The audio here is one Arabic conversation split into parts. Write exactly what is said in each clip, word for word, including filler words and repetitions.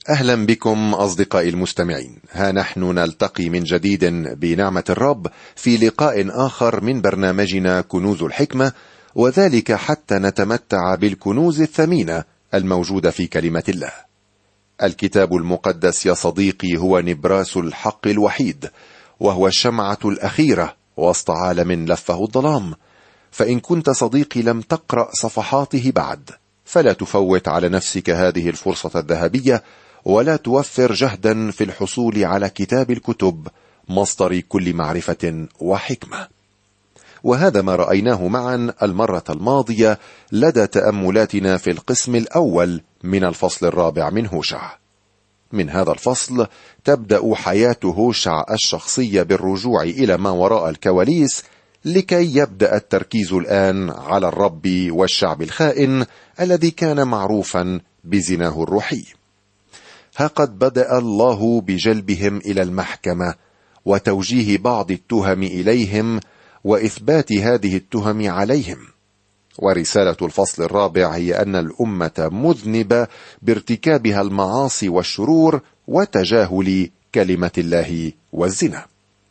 أهلا بكم أصدقائي المستمعين. ها نحن نلتقي من جديد بنعمة الرب في لقاء آخر من برنامجنا كنوز الحكمة، وذلك حتى نتمتع بالكنوز الثمينة الموجودة في كلمة الله. الكتاب المقدس يا صديقي هو نبراس الحق الوحيد، وهو الشمعة الأخيرة وسط عالم لفه الظلام. فإن كنت صديقي لم تقرأ صفحاته بعد، فلا تفوت على نفسك هذه الفرصة الذهبية، ولا توفر جهدا في الحصول على كتاب الكتب، مصدر كل معرفة وحكمة. وهذا ما رأيناه معا المرة الماضية لدى تأملاتنا في القسم الأول من الفصل الرابع من هوشع. من هذا الفصل تبدأ حياة هوشع الشخصية بالرجوع إلى ما وراء الكواليس، لكي يبدأ التركيز الآن على الرب والشعب الخائن الذي كان معروفا بزناه الروحي. ها قد بدأ الله بجلبهم إلى المحكمة وتوجيه بعض التهم إليهم وإثبات هذه التهم عليهم. ورسالة الفصل الرابع هي أن الأمة مذنبة بارتكابها المعاصي والشرور وتجاهل كلمة الله والزنا.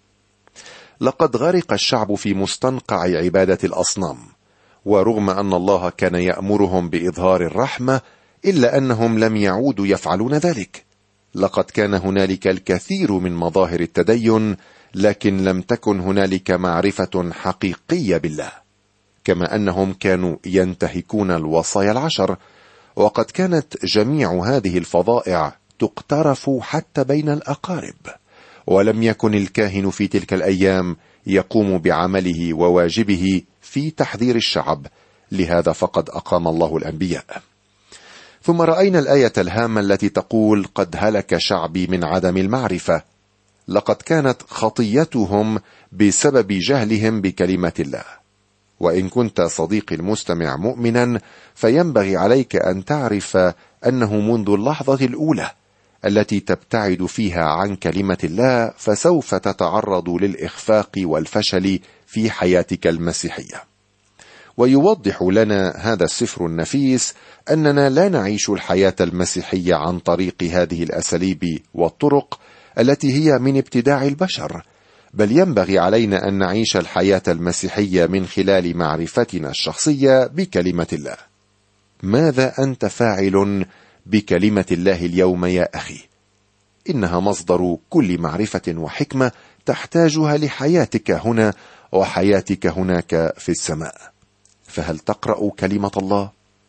لقد غرق الشعب في مستنقع عبادة الأصنام، ورغم أن الله كان يأمرهم بإظهار الرحمة، إلا أنهم لم يعودوا يفعلون ذلك. لقد كان هنالك الكثير من مظاهر التدين، لكن لم تكن هنالك معرفة حقيقية بالله، كما أنهم كانوا ينتهكون الوصايا العشر. وقد كانت جميع هذه الفظائع تقترف حتى بين الأقارب، ولم يكن الكاهن في تلك الأيام يقوم بعمله وواجبه في تحذير الشعب، لهذا فقد أقام الله الأنبياء. ثم رأينا الآية الهامة التي تقول: قد هلك شعبي من عدم المعرفة. لقد كانت خطيتهم بسبب جهلهم بكلمة الله. وإن كنت صديقي المستمع مؤمنا، فينبغي عليك أن تعرف أنه منذ اللحظة الأولى التي تبتعد فيها عن كلمة الله، فسوف تتعرض للإخفاق والفشل في حياتك المسيحية. ويوضح لنا هذا السفر النفيس أننا لا نعيش الحياة المسيحية عن طريق هذه الأساليب والطرق التي هي من ابتداع البشر، بل ينبغي علينا أن نعيش الحياة المسيحية من خلال معرفتنا الشخصية بكلمة الله. ماذا أنت فاعل بكلمة الله اليوم يا أخي؟ إنها مصدر كل معرفة وحكمة تحتاجها لحياتك هنا وحياتك هناك في السماء. فهل تقرأ كلمة الله؟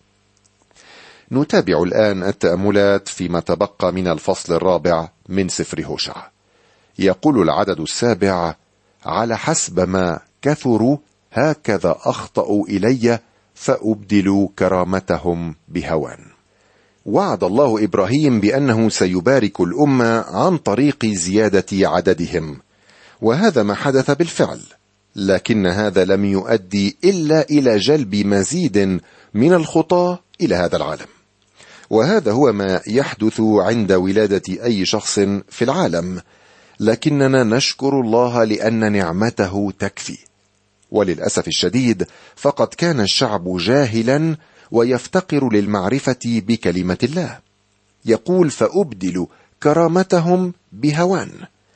نتابع الآن التأملات فيما تبقى من الفصل الرابع من سفر هوشع. يقول العدد السابع: على حسب ما كثروا هكذا أخطأوا إلي، فأبدل كرامتهم بهوان. وعد الله إبراهيم بأنه سيبارك الأمة عن طريق زيادة عددهم، وهذا ما حدث بالفعل، لكن هذا لم يؤدي إلا إلى جلب مزيد من الخطاة إلى هذا العالم. وهذا هو ما يحدث عند ولادة أي شخص في العالم، لكننا نشكر الله لأن نعمته تكفي. وللأسف الشديد فقد كان الشعب جاهلا ويفتقر للمعرفة بكلمة الله. يقول: فأبدل كرامتهم بهوان.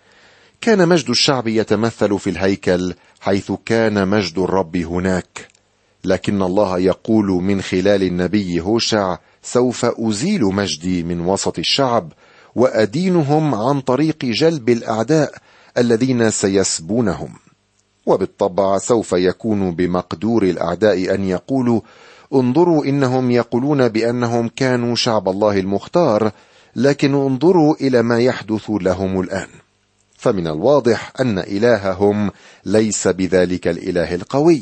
كان مجد الشعب يتمثل في الهيكل، حيث كان مجد الرب هناك، لكن الله يقول من خلال النبي هوشع: سوف أزيل مجدي من وسط الشعب، وأدينهم عن طريق جلب الأعداء الذين سيسبونهم. وبالطبع سوف يكون بمقدور الأعداء أن يقولوا: انظروا إنهم يقولون بأنهم كانوا شعب الله المختار، لكن انظروا إلى ما يحدث لهم الآن. فمن الواضح أن إلههم ليس بذلك الإله القوي.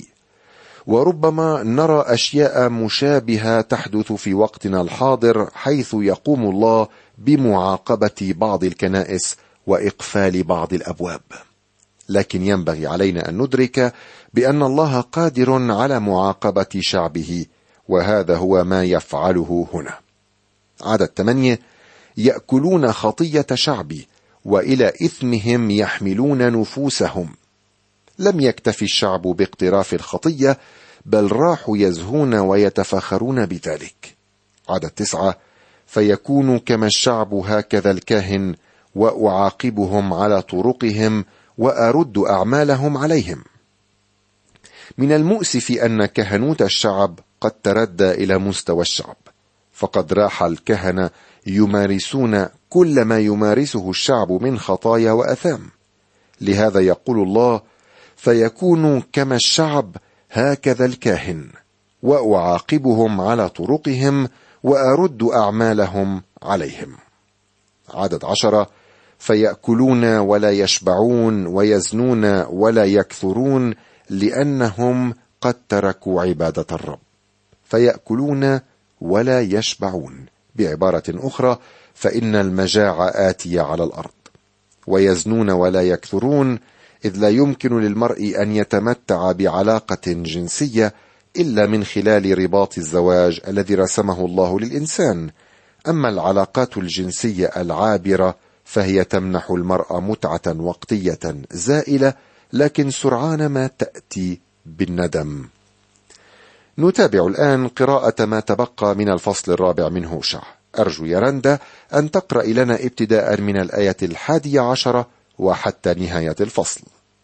وربما نرى أشياء مشابهة تحدث في وقتنا الحاضر، حيث يقوم الله بمعاقبة بعض الكنائس وإقفال بعض الأبواب. لكن ينبغي علينا أن ندرك بأن الله قادر على معاقبة شعبه، وهذا هو ما يفعله هنا. عدد ثمانية: يأكلون خطية شعبي، وإلى إثمهم يحملون نفوسهم. لم يكتفي الشعب باقتراف الخطية، بل راحوا يزهون ويتفاخرون بذلك. عدد تسعة: فيكون كما الشعب هكذا الكاهن، وأعاقبهم على طرقهم وأرد أعمالهم عليهم. من المؤسف أن كهنوت الشعب قد تردى إلى مستوى الشعب، فقد راح الكهنة يمارسون كل ما يمارسه الشعب من خطايا وأثام. لهذا يقول الله: فيكون كما الشعب هكذا الكاهن، وأعاقبهم على طرقهم وأرد أعمالهم عليهم. عدد عشرة: فيأكلون ولا يشبعون، ويزنون ولا يكثرون، لأنهم قد تركوا عبادة الرب. فيأكلون ولا يشبعون، بعبارة أخرى فإن المجاعة آتية على الأرض. ويزنون ولا يكثرون، إذ لا يمكن للمرء أن يتمتع بعلاقة جنسية إلا من خلال رباط الزواج الذي رسمه الله للإنسان. أما العلاقات الجنسية العابرة فهي تمنح المرأة متعة وقتية زائلة، لكن سرعان ما تأتي بالندم. نتابع الآن قراءة ما تبقى من الفصل الرابع من هوشع. أرجو يا رندا أن تقرأ لنا ابتداء من الآية الحادية عشرة وحتى نهاية الفصل.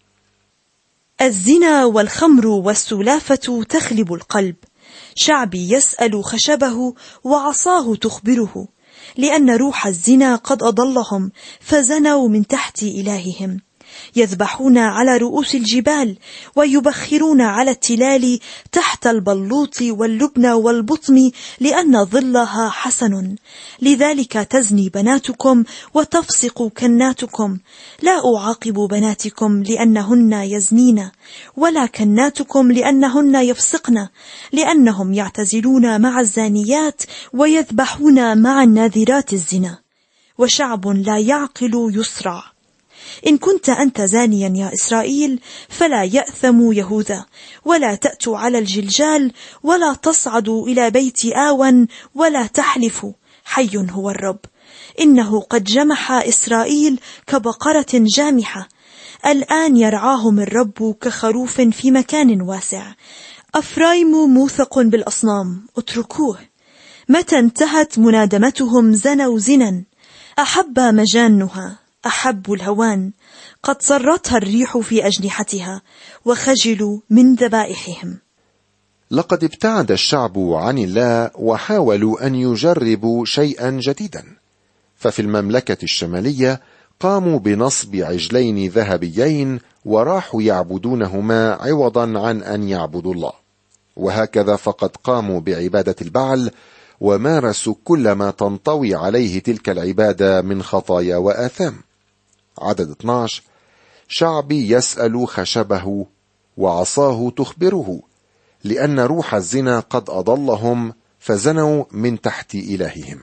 الزنا والخمر والسلافة تخلب القلب، شعبي يسأل خشبه وعصاه تخبره، لأن روح الزنا قد أضلهم فزنوا من تحت إلههم. يذبحون على رؤوس الجبال ويبخرون على التلال تحت البلوط واللبن والبطم، لأن ظلها حسن. لذلك تزني بناتكم وتفسق كناتكم. لا أعاقب بناتكم لأنهن يزنين، ولا كناتكم لأنهن يفسقن، لأنهم يعتزلون مع الزانيات ويذبحون مع الناذرات الزنا. وشعب لا يعقل يسرع. إن كنت أنت زانيا يا إسرائيل فلا يأثم يهوذا، ولا تأتوا على الجلجال، ولا تصعدوا إلى بيت آون، ولا تحلفوا حي هو الرب. إنه قد جمح إسرائيل كبقرة جامحة، الآن يرعاهم الرب كخروف في مكان واسع. أفرايم موثق بالأصنام، اتركوه. متى انتهت منادمتهم زنوا زنا، أحب مجانها، أحب الهوان. قد صرتها الريح في أجنحتها، وخجلوا من ذبائحهم. لقد ابتعد الشعب عن الله وحاولوا أن يجربوا شيئا جديدا، ففي المملكة الشمالية قاموا بنصب عجلين ذهبيين وراحوا يعبدونهما عوضا عن أن يعبدوا الله. وهكذا فقد قاموا بعبادة البعل ومارسوا كل ما تنطوي عليه تلك العبادة من خطايا وآثام. عدد اثني عشر: شعبي يسأل خشبه وعصاه تخبره، لأن روح الزنا قد أضلهم فزنوا من تحت إلههم.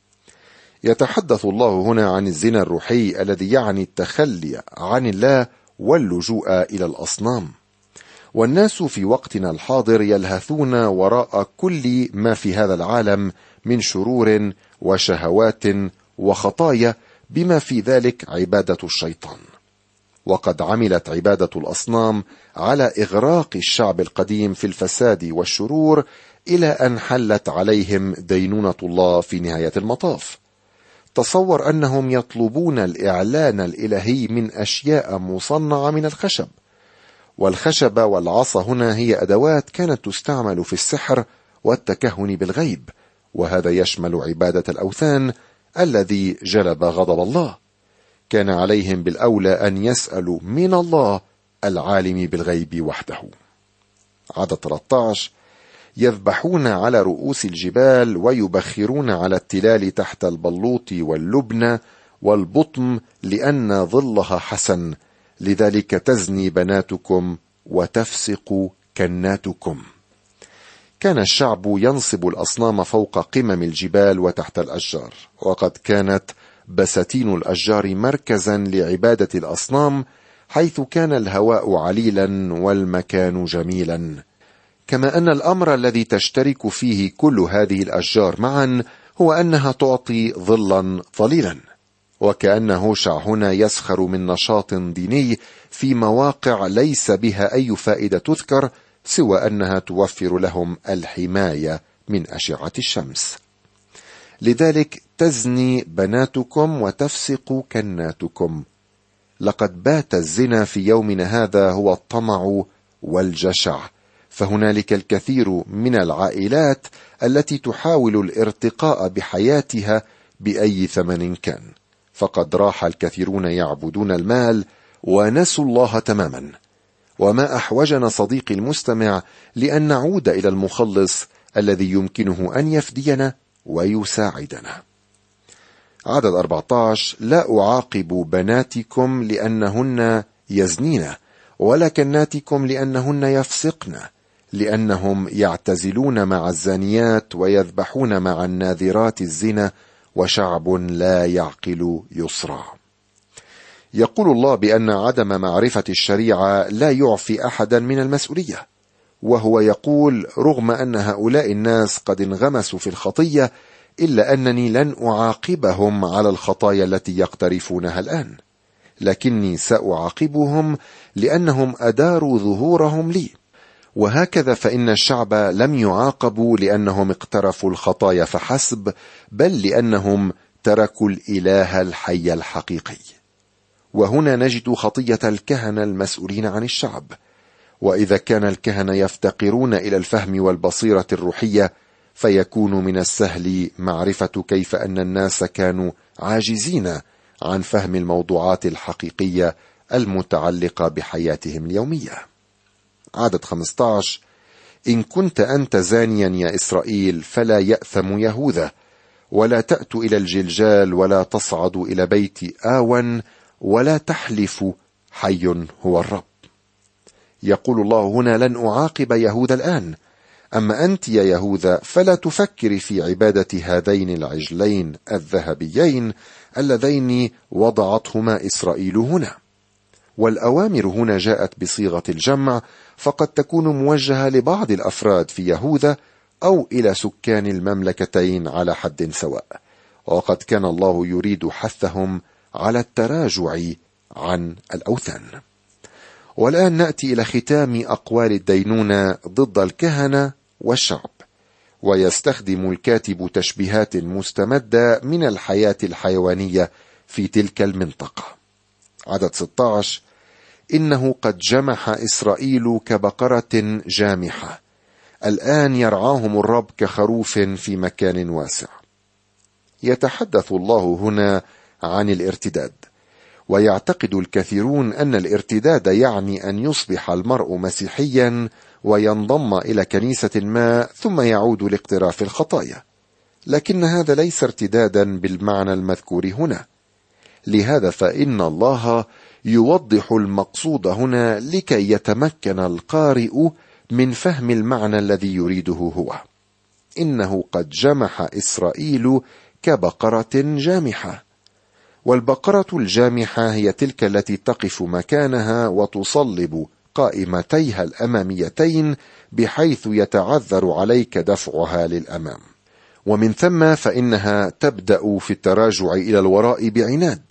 يتحدث الله هنا عن الزنا الروحي الذي يعني التخلي عن الله واللجوء إلى الأصنام. والناس في وقتنا الحاضر يلهثون وراء كل ما في هذا العالم من شرور وشهوات وخطايا، بما في ذلك عبادة الشيطان. وقد عملت عبادة الأصنام على إغراق الشعب القديم في الفساد والشرور، إلى أن حلت عليهم دينونة الله في نهاية المطاف. تصور أنهم يطلبون الإعلان الإلهي من أشياء مصنعة من الخشب، والخشب والعصا هنا هي أدوات كانت تستعمل في السحر والتكهن بالغيب، وهذا يشمل عبادة الأوثان الذي جلب غضب الله. كان عليهم بالأولى أن يسألوا من الله العالم بالغيب وحده. عدد ثلاثة عشر: يذبحون على رؤوس الجبال ويبخرون على التلال تحت البلوط واللبن والبطم، لأن ظلها حسن. لذلك تزني بناتكم وتفسق كناتكم. كان الشعب ينصب الأصنام فوق قمم الجبال وتحت الأشجار، وقد كانت بساتين الأشجار مركزا لعبادة الأصنام، حيث كان الهواء عليلا والمكان جميلا. كما أن الأمر الذي تشترك فيه كل هذه الأشجار معا هو أنها تعطي ظلا ظليلا. وكأن هوشع هنا يسخر من نشاط ديني في مواقع ليس بها أي فائدة تذكر، سوى أنها توفر لهم الحماية من أشعة الشمس. لذلك تزني بناتكم وتفسق كناتكم. لقد بات الزنا في يومنا هذا هو الطمع والجشع، فهنالك الكثير من العائلات التي تحاول الارتقاء بحياتها بأي ثمن كان، فقد راح الكثيرون يعبدون المال ونسوا الله تماما. وما أحوجنا صديقي المستمع لأن نعود إلى المخلص الذي يمكنه أن يفدينا ويساعدنا. عدد أربعة عشر: لا أعاقب بناتكم لأنهن يزنين، ولا كناتكم لأنهن يفسقن، لأنهم يعتزلون مع الزانيات ويذبحون مع الناذرات الزنا، وشعب لا يعقل يصرع. يقول الله بأن عدم معرفة الشريعة لا يعفي أحدا من المسؤولية، وهو يقول: رغم أن هؤلاء الناس قد انغمسوا في الخطية إلا أنني لن أعاقبهم على الخطايا التي يقترفونها الآن، لكني سأعاقبهم لأنهم أداروا ظهورهم لي. وهكذا فإن الشعب لم يعاقبوا لأنهم اقترفوا الخطايا فحسب، بل لأنهم تركوا الإله الحي الحقيقي. وهنا نجد خطية الكهنة المسؤولين عن الشعب. وإذا كان الكهنة يفتقرون إلى الفهم والبصيرة الروحية، فيكون من السهل معرفة كيف أن الناس كانوا عاجزين عن فهم الموضوعات الحقيقية المتعلقة بحياتهم اليومية. عدد خمسة عشر: إن كنت أنت زانيا يا إسرائيل فلا يأثم يهوذا، ولا تأت إلى الجلجال، ولا تصعد إلى بيت آون، ولا تحلف حي هو الرب. يقول الله هنا: لن أعاقب يهوذا الآن، أما أنت يا يهوذا فلا تفكر في عبادة هذين العجلين الذهبيين اللذين وضعتهما إسرائيل هنا. والأوامر هنا جاءت بصيغة الجمع، فقد تكون موجهة لبعض الأفراد في يهوذا أو إلى سكان المملكتين على حد سواء، وقد كان الله يريد حثهم على التراجع عن الأوثان. والآن نأتي إلى ختام أقوال الدينونة ضد الكهنة والشعب، ويستخدم الكاتب تشبيهات مستمدة من الحياة الحيوانية في تلك المنطقة. عدد ستة عشر: إنه قد جمح إسرائيل كبقرة جامحة، الآن يرعاهم الرب كخروف في مكان واسع. يتحدث الله هنا عن الارتداد، ويعتقد الكثيرون أن الارتداد يعني أن يصبح المرء مسيحيا وينضم إلى كنيسة ما ثم يعود لاقتراف الخطايا، لكن هذا ليس ارتدادا بالمعنى المذكور هنا. لهذا فإن الله يوضح المقصود هنا لكي يتمكن القارئ من فهم المعنى الذي يريده هو. إنه قد جمح إسرائيل كبقرة جامحة. والبقرة الجامحة هي تلك التي تقف مكانها وتصلب قائمتيها الأماميتين بحيث يتعذر عليك دفعها للأمام، ومن ثم فإنها تبدأ في التراجع إلى الوراء بعناد.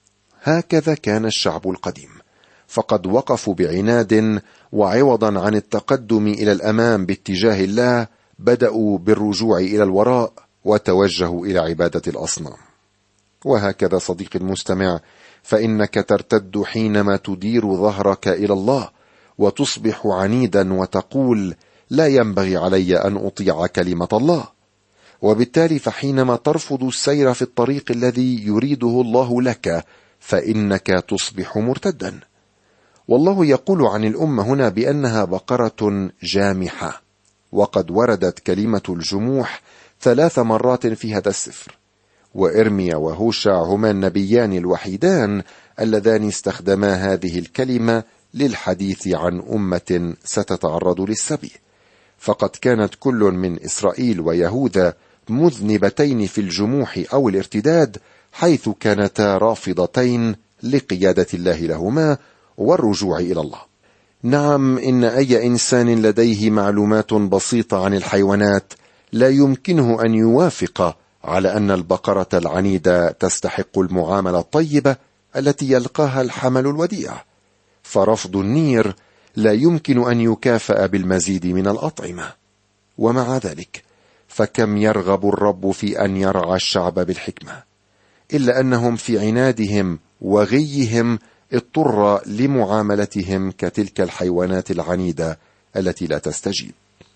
هكذا كان الشعب القديم، فقد وقفوا بعناد، وعوضا عن التقدم إلى الأمام باتجاه الله بدأوا بالرجوع إلى الوراء وتوجهوا إلى عبادة الأصنام. وهكذا صديقي المستمع، فإنك ترتد حينما تدير ظهرك إلى الله وتصبح عنيدا وتقول: لا ينبغي علي أن أطيع كلمة الله. وبالتالي فحينما ترفض السير في الطريق الذي يريده الله لك فإنك تصبح مرتدا. والله يقول عن الأمة هنا بأنها بقرة جامحة، وقد وردت كلمة الجموح ثلاث مرات في هذا السفر، وإرميا وهوشع هما النبيان الوحيدان اللذان استخدما هذه الكلمة للحديث عن أمة ستتعرض للسبي، فقد كانت كل من إسرائيل ويهوذا مذنبتين في الجموح أو الارتداد، حيث كانتا رافضتين لقيادة الله لهما والرجوع إلى الله. نعم، إن أي إنسان لديه معلومات بسيطة عن الحيوانات لا يمكنه أن يوافق على أن البقرة العنيدة تستحق المعاملة الطيبة التي يلقاها الحمل الوديع، فرفض النير لا يمكن أن يكافأ بالمزيد من الأطعمة. ومع ذلك فكم يرغب الرب في أن يرعى الشعب بالحكمة، إلا أنهم في عنادهم وغيهم اضطر لمعاملتهم كتلك الحيوانات العنيدة التي لا تستجيب.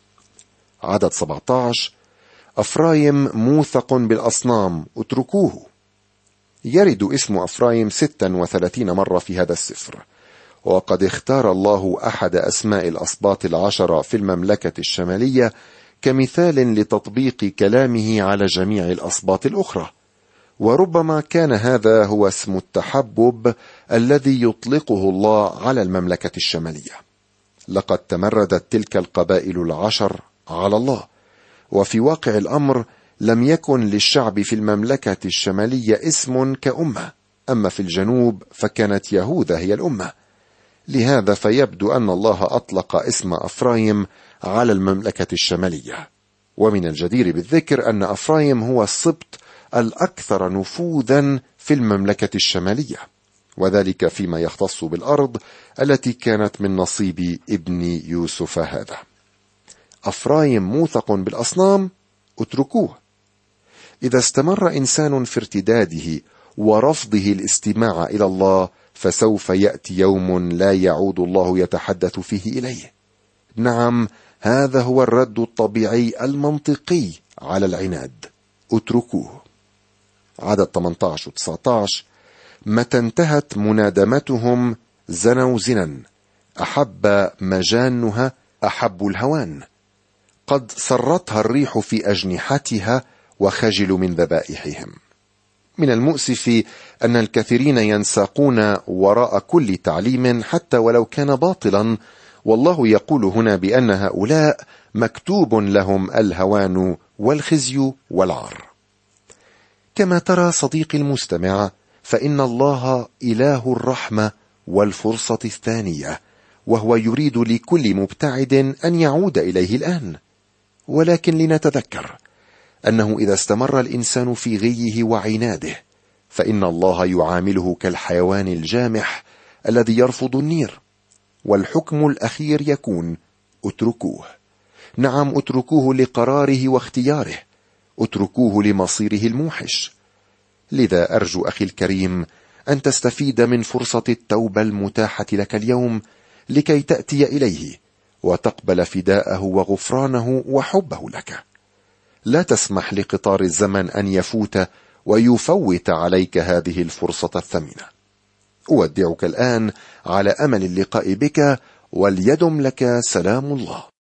عدد سبعة عشر: أفرايم موثق بالأصنام اتركوه. يرد اسم أفرايم ستة وثلاثين مرة في هذا السفر، وقد اختار الله أحد أسماء الأسباط العشرة في المملكة الشمالية كمثال لتطبيق كلامه على جميع الأسباط الأخرى، وربما كان هذا هو اسم التحبب الذي يطلقه الله على المملكة الشمالية. لقد تمردت تلك القبائل العشر على الله، وفي واقع الأمر لم يكن للشعب في المملكة الشمالية اسم كأمة، أما في الجنوب فكانت يهوذا هي الأمة. لهذا فيبدو أن الله أطلق اسم أفرايم على المملكة الشمالية. ومن الجدير بالذكر أن أفرايم هو السبط الأكثر نفوذا في المملكة الشمالية، وذلك فيما يختص بالأرض التي كانت من نصيب ابن يوسف هذا. أفرايم موثق بالأصنام اتركوه. إذا استمر إنسان في ارتداده ورفضه الاستماع إلى الله فسوف يأتي يوم لا يعود الله يتحدث فيه إليه. نعم، هذا هو الرد الطبيعي المنطقي على العناد، اتركوه. عدد ثمانية عشر و تسعة عشر: متى انتهت منادمتهم زنوا زنا، أحب مجانها أحب الهوان، قد سرتها الريح في أجنحتها وخجلوا من ذبائحهم. من المؤسف أن الكثيرين ينساقون وراء كل تعليم حتى ولو كان باطلا، والله يقول هنا بأن هؤلاء مكتوب لهم الهوان والخزي والعار. كما ترى صديقي المستمع، فإن الله إله الرحمة والفرصة الثانية، وهو يريد لكل مبتعد أن يعود إليه الآن. ولكن لنتذكر أنه إذا استمر الإنسان في غيه وعناده فإن الله يعامله كالحيوان الجامح الذي يرفض النير، والحكم الأخير يكون اتركوه. نعم، اتركوه لقراره واختياره، اتركوه لمصيره الموحش. لذا أرجو أخي الكريم أن تستفيد من فرصة التوبة المتاحة لك اليوم لكي تأتي إليه وتقبل فداءه وغفرانه وحبه لك. لا تسمح لقطار الزمن أن يفوت ويفوت عليك هذه الفرصة الثمينة. أودعك الآن على أمل اللقاء بك، وليدم لك سلام الله.